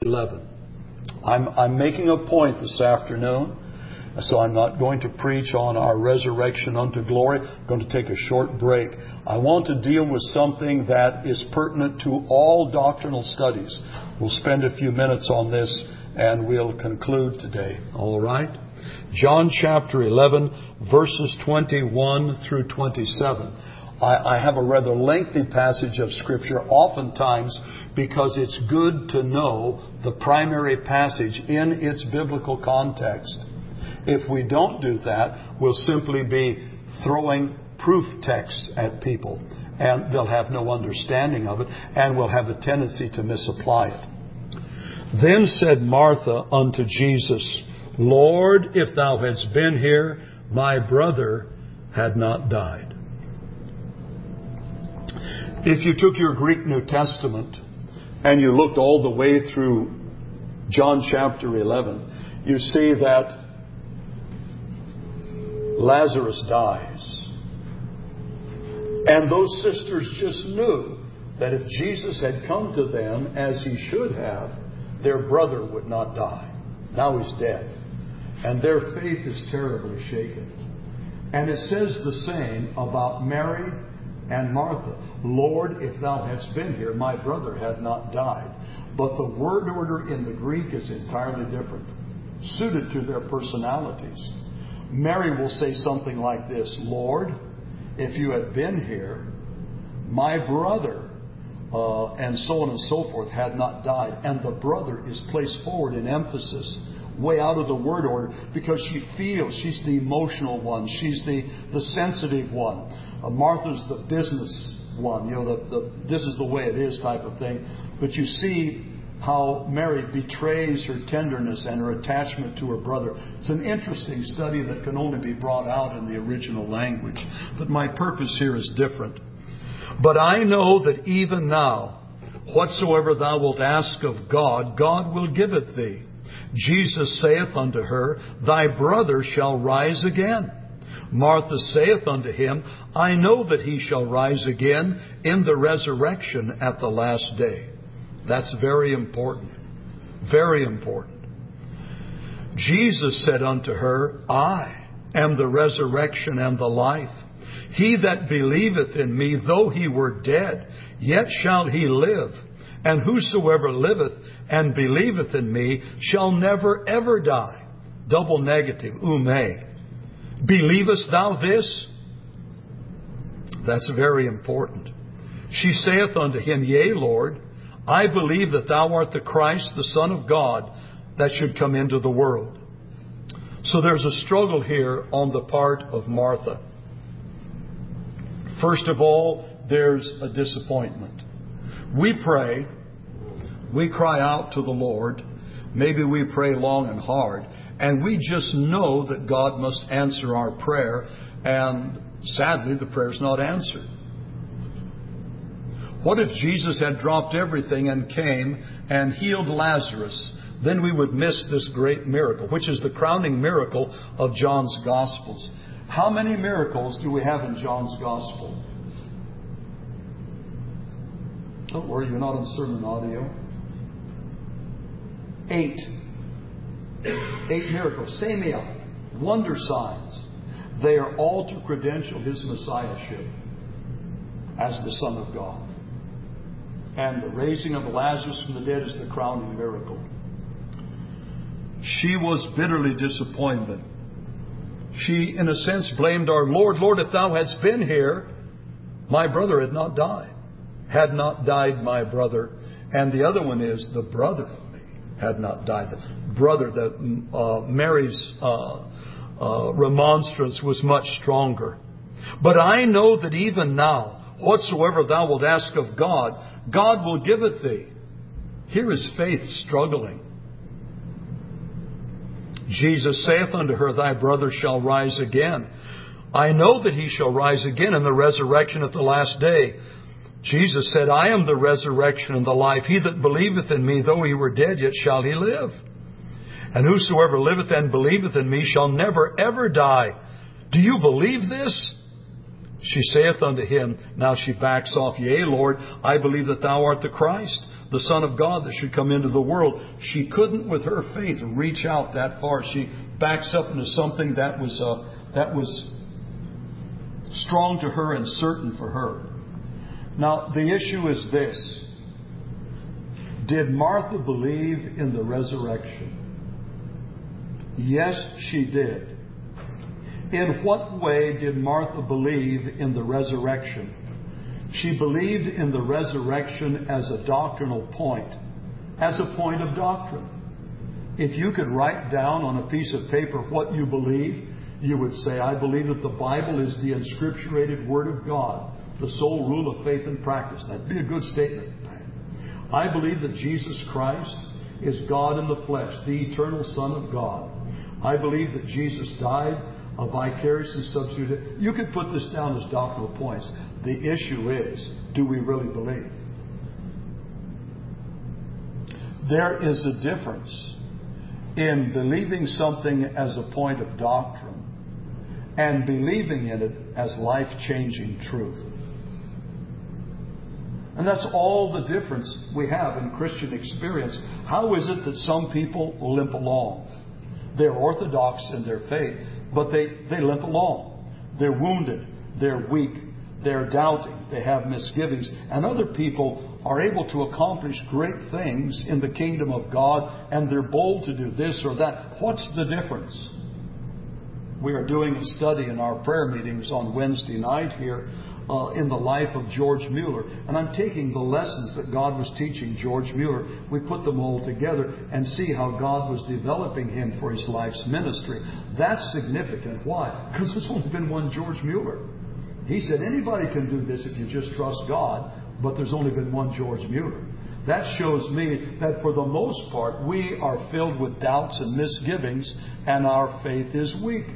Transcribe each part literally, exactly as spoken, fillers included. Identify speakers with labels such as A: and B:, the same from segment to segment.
A: eleven. I'm, I'm making a point this afternoon, so I'm not going to preach on our resurrection unto glory. I'm going to take a short break. I want to deal with something that is pertinent to all doctrinal studies. We'll spend a few minutes on this and we'll conclude today. All right? John chapter eleven, verses twenty-one through twenty-seven. I, I have a rather lengthy passage of Scripture oftentimes because it's good to know the primary passage in its biblical context. If we don't do that, we'll simply be throwing proof texts at people, and they'll have no understanding of it, and we'll have a tendency to misapply it. Then said Martha unto Jesus, Lord, if thou hadst been here, my brother had not died. If you took your Greek New Testament and you looked all the way through John chapter eleven, you see that Lazarus dies. And those sisters just knew that if Jesus had come to them as he should have, their brother would not die. Now he's dead. And their faith is terribly shaken. And it says the same about Mary and Martha. Lord, if thou hadst been here, my brother had not died. But the word order in the Greek is entirely different, suited to their personalities. Mary will say something like this, Lord, if you had been here, my brother, uh, and so on and so forth, had not died. And the brother is placed forward in emphasis, way out of the word order, because she feels she's the emotional one. She's the, the sensitive one. Uh, Martha's the business one, you know, the, the this is the way it is type of thing. But you see how Mary betrays her tenderness and her attachment to her brother. It's an interesting study that can only be brought out in the original language. But my purpose here is different. But I know that even now, whatsoever thou wilt ask of God, God will give it thee. Jesus saith unto her, Thy brother shall rise again. Martha saith unto him, I know that he shall rise again in the resurrection at the last day. That's very important. Very important. Jesus said unto her, I am the resurrection and the life. He that believeth in me, though he were dead, yet shall he live. And whosoever liveth and believeth in me shall never ever die. Double negative, ume. Believest thou this? That's very important. She saith unto him, Yea, Lord, I believe that thou art the Christ, the Son of God, that should come into the world. So there's a struggle here on the part of Martha. First of all, there's a disappointment. We pray, we cry out to the Lord, maybe we pray long and hard, and we just know that God must answer our prayer, and sadly the prayer's not answered. What if Jesus had dropped everything and came and healed Lazarus? Then we would miss this great miracle, which is the crowning miracle of John's Gospels. How many miracles do we have in John's Gospel? Don't worry, you're not on sermon audio. Eight. Eight miracles. Semia. Wonder signs. They are all to credential His Messiahship as the Son of God. And the raising of Lazarus from the dead is the crowning miracle. She was bitterly disappointed. She, in a sense, blamed our Lord. Lord, if thou hadst been here, my brother had not died. Had not died my brother. And the other one is, the brother had not died. The brother, that uh, Mary's uh, uh, remonstrance was much stronger. But I know that even now, whatsoever thou wilt ask of God, God will give it thee. Here is faith struggling. Jesus saith unto her, Thy brother shall rise again. I know that he shall rise again in the resurrection at the last day. Jesus said, I am the resurrection and the life. He that believeth in me, though he were dead, yet shall he live. And whosoever liveth and believeth in me shall never ever die. Do you believe this? She saith unto him, now she backs off, Yea, Lord, I believe that thou art the Christ, the Son of God that should come into the world. She couldn't, with her faith, reach out that far. She backs up into something that was uh, that was strong to her and certain for her. Now, the issue is this. Did Martha believe in the resurrection? Yes, she did. In what way did Martha believe in the resurrection? She believed in the resurrection as a doctrinal point, as a point of doctrine. If you could write down on a piece of paper what you believe, you would say, I believe that the Bible is the inscripturated Word of God, the sole rule of faith and practice. That'd be a good statement. I believe that Jesus Christ is God in the flesh, the eternal Son of God. I believe that Jesus died a vicarious and substitute. You could put this down as doctrinal points. The issue is, do we really believe? There is a difference in believing something as a point of doctrine and believing in it as life-changing truth. And that's all the difference we have in Christian experience. How is it that some people limp along? They're orthodox in their faith, but they, they limp along. They're wounded. They're weak. They're doubting. They have misgivings. And other people are able to accomplish great things in the kingdom of God, and they're bold to do this or that. What's the difference? We are doing a study in our prayer meetings on Wednesday night here uh, in the life of George Mueller. And I'm taking the lessons that God was teaching George Mueller. We put them all together and see how God was developing him for his life's ministry. That's significant. Why? Because there's only been one George Mueller. He said anybody can do this if you just trust God, but there's only been one George Mueller. That shows me that for the most part we are filled with doubts and misgivings, and our faith is weak.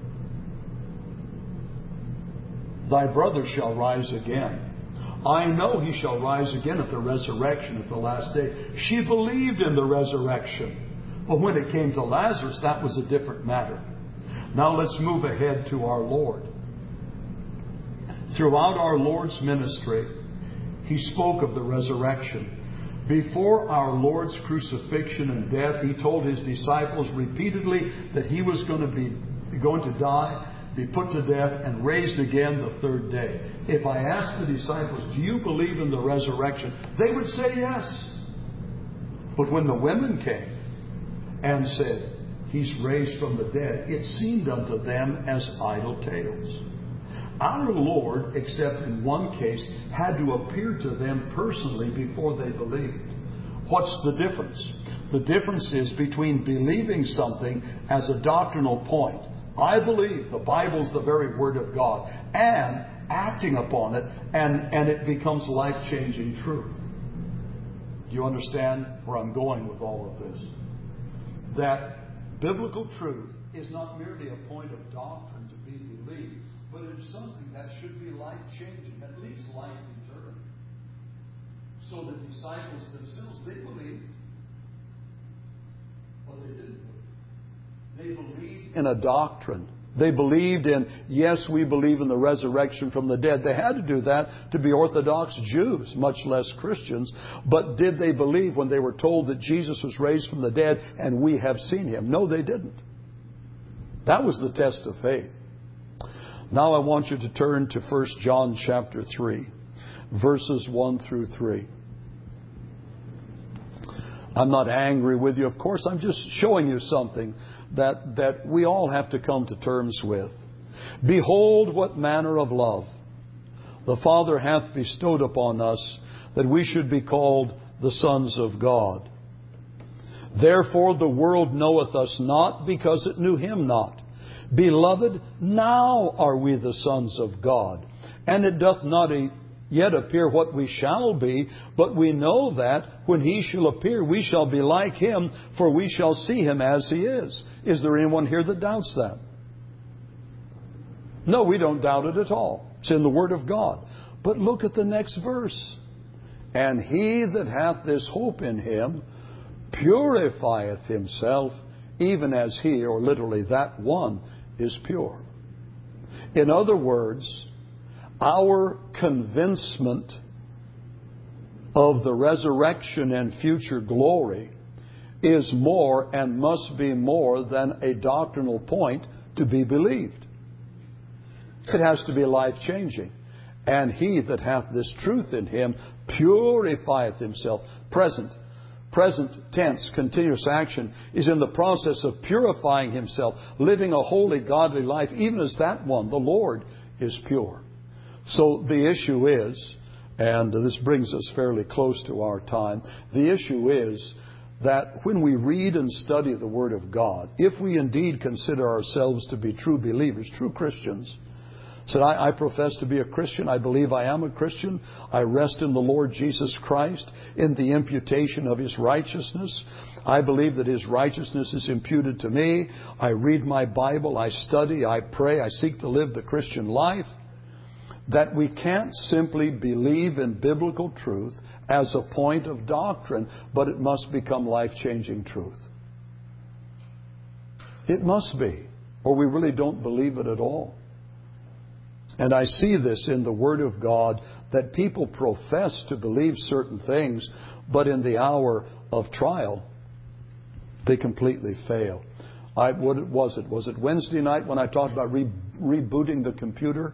A: Thy brother shall rise again. I know he shall rise again at the resurrection at the last day. She believed in the resurrection. But when it came to Lazarus, that was a different matter. Now let's move ahead to our Lord. Throughout our Lord's ministry, He spoke of the resurrection. Before our Lord's crucifixion and death, He told His disciples repeatedly that He was going to be going to die, be put to death, and raised again the third day. If I asked the disciples, do you believe in the resurrection? They would say yes. But when the women came and said, He's raised from the dead, it seemed unto them as idle tales. Our Lord, except in one case, had to appear to them personally before they believed. What's the difference? The difference is between believing something as a doctrinal point. I believe the Bible's the very Word of God, and acting upon it, and, and it becomes life-changing truth. Do you understand where I'm going with all of this? That biblical truth is not merely a point of doctrine to be believed, but it's something that should be life-changing, at least life-deterring. So the disciples themselves, they believed, but they didn't believe. They believed in a doctrine. They believed in, yes, we believe in the resurrection from the dead. They had to do that to be Orthodox Jews, much less Christians. But did they believe when they were told that Jesus was raised from the dead and we have seen Him? No, they didn't. That was the test of faith. Now I want you to turn to First John chapter three, verses one through three. I'm not angry with you. Of course, I'm just showing you something that, that we all have to come to terms with. Behold, what manner of love the Father hath bestowed upon us, that we should be called the sons of God. Therefore the world knoweth us not, because it knew Him not. Beloved, now are we the sons of God, and it doth not yet appear what we shall be, but we know that when He shall appear, we shall be like Him, for we shall see Him as He is. Is there anyone here that doubts that? No, we don't doubt it at all. It's in the Word of God. But look at the next verse. And he that hath this hope in Him purifieth himself, even as He, or literally that one, is pure. In other words, our convincement of the resurrection and future glory is more and must be more than a doctrinal point to be believed. It has to be life-changing. And he that hath this truth in him purifieth himself. Present. Present tense, continuous action, is in the process of purifying himself, living a holy, godly life, even as that one, the Lord, is pure. So the issue is, and this brings us fairly close to our time, the issue is that when we read and study the Word of God, if we indeed consider ourselves to be true believers, true Christians, said, I, I profess to be a Christian. I believe I am a Christian. I rest in the Lord Jesus Christ, in the imputation of His righteousness. I believe that His righteousness is imputed to me. I read my Bible. I study. I pray. I seek to live the Christian life. That we can't simply believe in biblical truth as a point of doctrine, but it must become life-changing truth. It must be, or we really don't believe it at all. And I see this in the Word of God, that people profess to believe certain things, but in the hour of trial, they completely fail. I, what was it? Was it Wednesday night when I talked about re- rebooting the computer?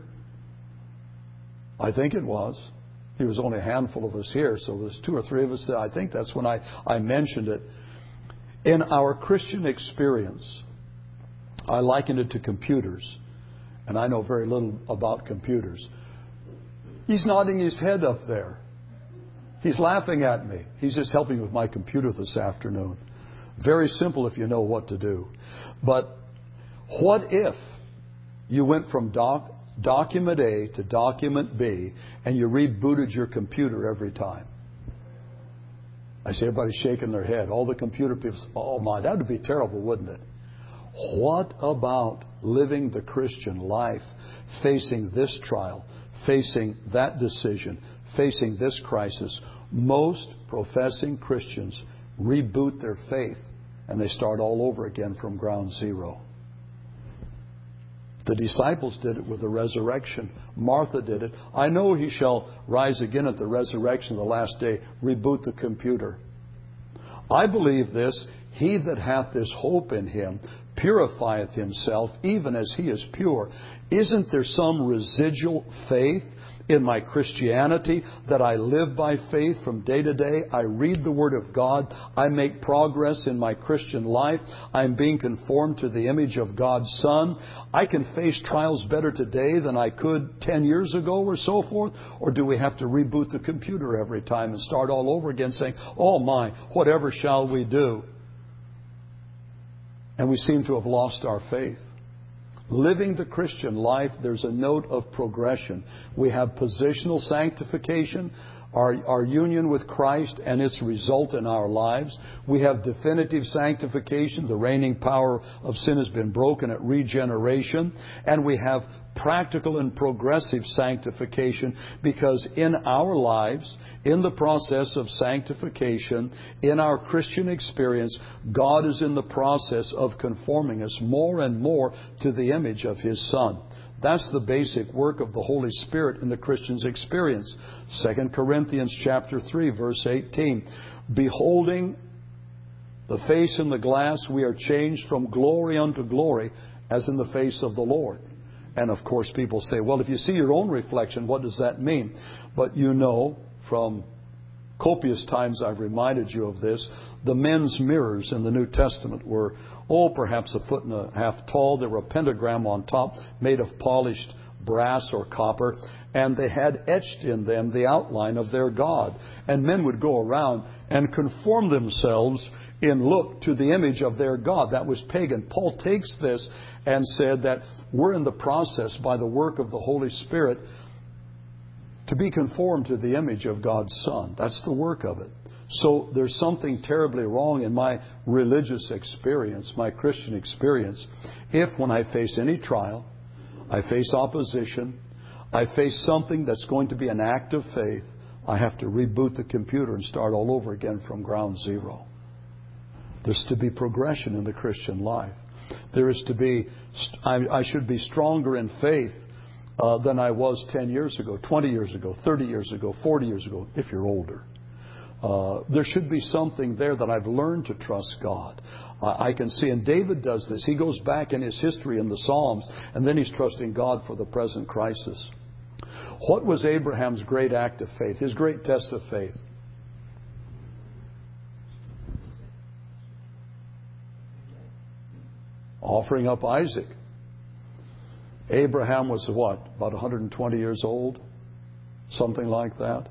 A: I think it was. There was only a handful of us here, so there was two or three of us. I think that's when I, I mentioned it. In our Christian experience, I liken it to computers. And I know very little about computers. He's nodding his head up there. He's laughing at me. He's just helping with my computer this afternoon. Very simple if you know what to do. But what if you went from doc, document A to document B and you rebooted your computer every time? I see everybody shaking their head. All the computer people say, oh my, that would be terrible, wouldn't it? What about living the Christian life, facing this trial, facing that decision, facing this crisis? Most professing Christians reboot their faith and they start all over again from ground zero. The disciples did it with the resurrection. Martha did it. I know he shall rise again at the resurrection of the last day. Reboot the computer. I believe this. He that hath this hope in him purifieth himself, even as he is pure. Isn't there some residual faith in my Christianity that I live by faith from day to day? I read the Word of God. I make progress in my Christian life. I'm being conformed to the image of God's Son. I can face trials better today than I could ten years ago or so forth. Or do we have to reboot the computer every time and start all over again saying, oh my, whatever shall we do? And we seem to have lost our faith. Living the Christian life, there's a note of progression. We have positional sanctification, our, our union with Christ and its result in our lives. We have definitive sanctification. The reigning power of sin has been broken at regeneration. And we have practical and progressive sanctification, because in our lives, in the process of sanctification, in our Christian experience, God is in the process of conforming us more and more to the image of His Son. That's the basic work of the Holy Spirit in the Christian's experience. Second Corinthians chapter three, verse eighteen. Beholding the face in the glass, we are changed from glory unto glory, as in the face of the Lord. And of course people say, well, if you see your own reflection, what does that mean? But you know, from copious times I've reminded you of this, the men's mirrors in the New Testament were, oh, perhaps a foot and a half tall. There were a pentagram on top made of polished brass or copper, and they had etched in them the outline of their God. And men would go around and conform themselves in look to the image of their God. That was pagan. Paul takes this and said that we're in the process, by the work of the Holy Spirit, to be conformed to the image of God's Son. That's the work of it. So there's something terribly wrong in my religious experience, my Christian experience, if when I face any trial, I face opposition, I face something that's going to be an act of faith, I have to reboot the computer and start all over again from ground zero. There's to be progression in the Christian life. There is to be, I, I should be stronger in faith uh, than I was ten years ago, twenty years ago, thirty years ago, forty years ago, if you're older. Uh, there should be something there that I've learned to trust God. I, I can see, and David does this. He goes back in his history in the Psalms, and then he's trusting God for the present crisis. What was Abraham's great act of faith, his great test of faith? Offering up Isaac. Abraham was what? About one hundred twenty years old? Something like that.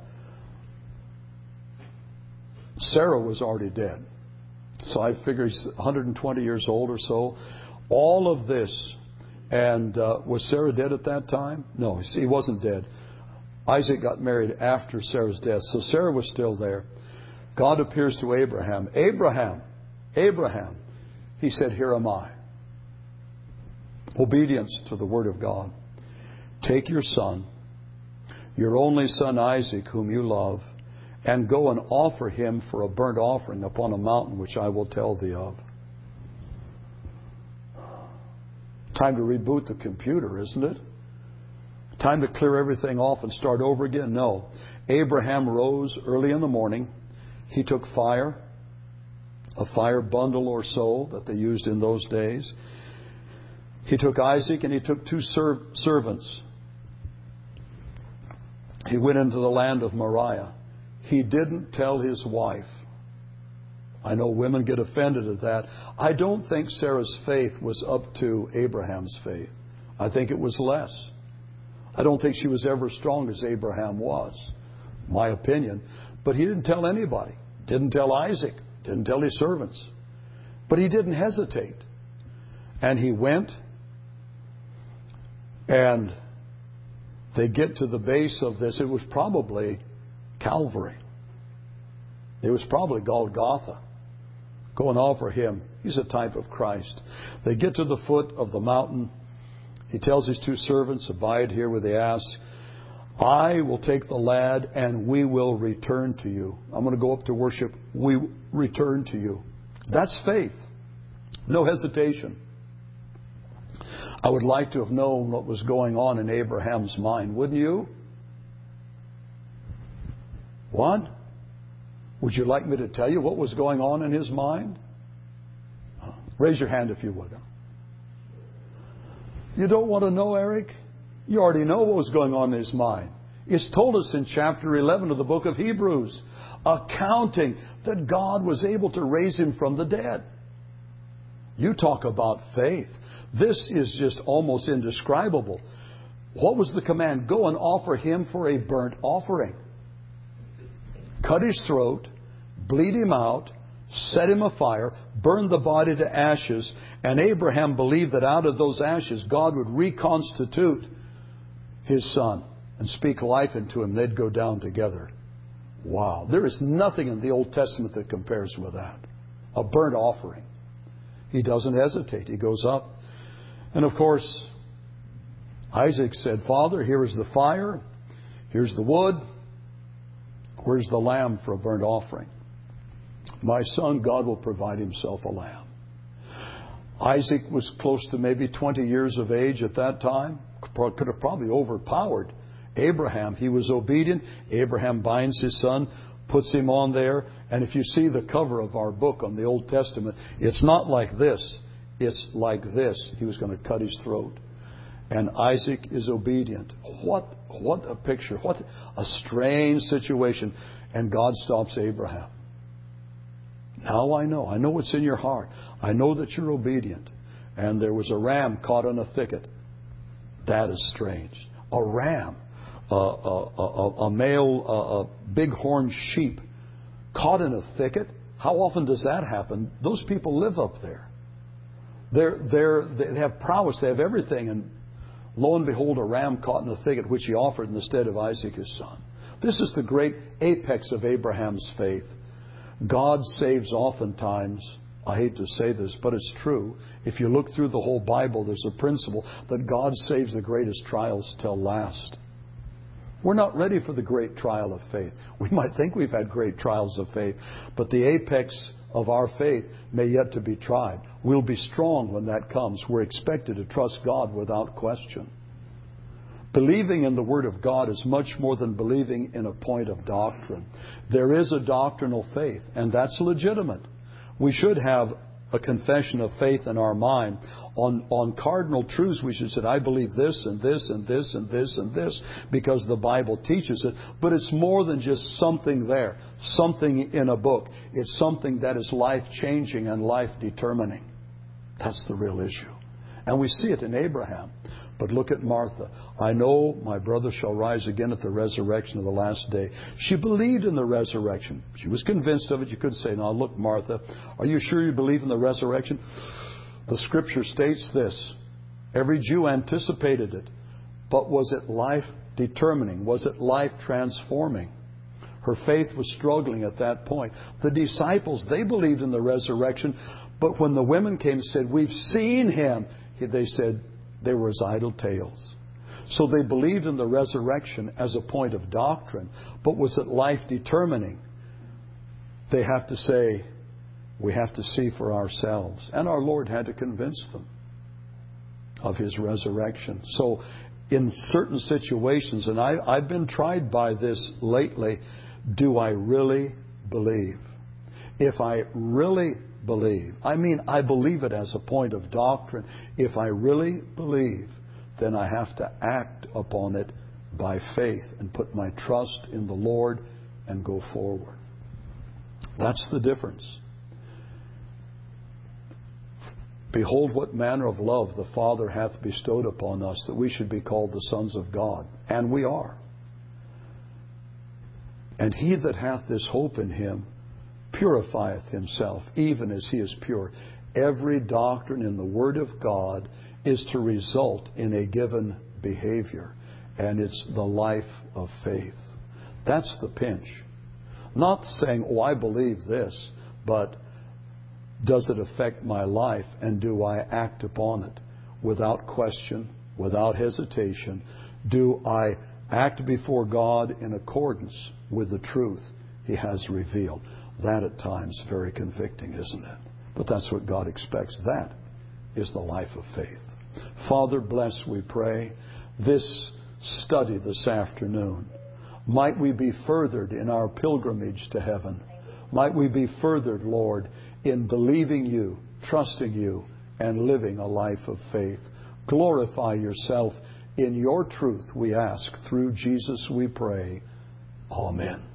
A: Sarah was already dead. So I figure he's one hundred twenty years old or so. All of this. And uh, was Sarah dead at that time? No, he wasn't dead. Isaac got married after Sarah's death. So Sarah was still there. God appears to Abraham. Abraham, Abraham. He said, here am I. Obedience to the Word of God. Take your son, your only son Isaac, whom you love, and go and offer him for a burnt offering upon a mountain which I will tell thee of. Time to reboot the computer, isn't it? Time to clear everything off and start over again? No. Abraham rose early in the morning. He took fire, a fire bundle or so that they used in those days. He took Isaac and he took two ser- servants. He went into the land of Moriah. He didn't tell his wife. I know women get offended at that. I don't think Sarah's faith was up to Abraham's faith. I think it was less. I don't think she was ever as strong as Abraham was. My opinion. But he didn't tell anybody. Didn't tell Isaac. Didn't tell his servants. But he didn't hesitate. And he went. And they get to the base of this. It was probably Calvary. It was probably Golgotha. Go and offer him. He's a type of Christ. They get to the foot of the mountain. He tells his two servants, abide here with the ass. I will take the lad and we will return to you. I'm going to go up to worship. We return to you. That's faith. No hesitation. I would like to have known what was going on in Abraham's mind, wouldn't you? What? Would you like me to tell you what was going on in his mind? Raise your hand if you would. You don't want to know, Eric? You already know what was going on in his mind. It's told us in chapter eleven of the book of Hebrews, accounting that God was able to raise him from the dead. You talk about faith. This is just almost indescribable. What was the command? Go and offer him for a burnt offering. Cut his throat, bleed him out, set him afire, burn the body to ashes, and Abraham believed that out of those ashes God would reconstitute his son and speak life into him. They'd go down together. Wow. There is nothing in the Old Testament that compares with that. A burnt offering. He doesn't hesitate. He goes up. And of course, Isaac said, Father, here is the fire. Here's the wood. Where's the lamb for a burnt offering? My son, God will provide himself a lamb. Isaac was close to maybe twenty years of age at that time. Could have probably overpowered Abraham. He was obedient. Abraham binds his son, puts him on there. And if you see the cover of our book on the Old Testament, it's not like this. It's like this. He was going to cut his throat. And Isaac is obedient. What, what a picture. What a strange situation. And God stops Abraham. Now I know. I know what's in your heart. I know that you're obedient. And there was a ram caught in a thicket. That is strange. A ram. A, a, a, a male, a, a bighorn sheep caught in a thicket. How often does that happen? Those people live up there. They're, they're, they have prowess. They have everything. And lo and behold, a ram caught in a thicket, which he offered instead of Isaac, his son. This is the great apex of Abraham's faith. God saves oftentimes. I hate to say this, but it's true. If you look through the whole Bible, there's a principle that God saves the greatest trials till last. We're not ready for the great trial of faith. We might think we've had great trials of faith, but the apex of our faith may yet to be tried. We'll be strong when that comes. We're expected to trust God without question. Believing in the Word of God is much more than believing in a point of doctrine. There is a doctrinal faith, and that's legitimate. We should have a confession of faith in our mind. On, on cardinal truths, we should say, I believe this and this and this and this and this because the Bible teaches it. But it's more than just something there, something in a book. It's something that is life-changing and life-determining. That's the real issue. And we see it in Abraham. But look at Martha. I know my brother shall rise again at the resurrection of the last day. She believed in the resurrection. She was convinced of it. You could say, now look, Martha, are you sure you believe in the resurrection? The Scripture states this. Every Jew anticipated it. But was it life-determining? Was it life-transforming? Her faith was struggling at that point. The disciples, they believed in the resurrection. But when the women came and said, we've seen Him, they said they were as idle tales. So they believed in the resurrection as a point of doctrine. But was it life-determining? They have to say, we have to see for ourselves. And our Lord had to convince them of His resurrection. So in certain situations, and I, I've been tried by this lately, do I really believe? If I really believe, I mean I believe it as a point of doctrine. If I really believe, then I have to act upon it by faith and put my trust in the Lord and go forward. That's the difference. Behold, what manner of love the Father hath bestowed upon us, that we should be called the sons of God. And we are. And he that hath this hope in Him purifieth himself, even as He is pure. Every doctrine in the Word of God is to result in a given behavior. And it's the life of faith. That's the pinch. Not saying, oh, I believe this, but does it affect my life, and do I act upon it without question, without hesitation? Do I act before God in accordance with the truth He has revealed? That at times is very convicting, isn't it? But that's what God expects. That is the life of faith. Father, bless, we pray, this study this afternoon. Might we be furthered in our pilgrimage to heaven. Might we be furthered, Lord, in believing You, trusting You, and living a life of faith. Glorify Yourself in Your truth, we ask. Through Jesus we pray. Amen.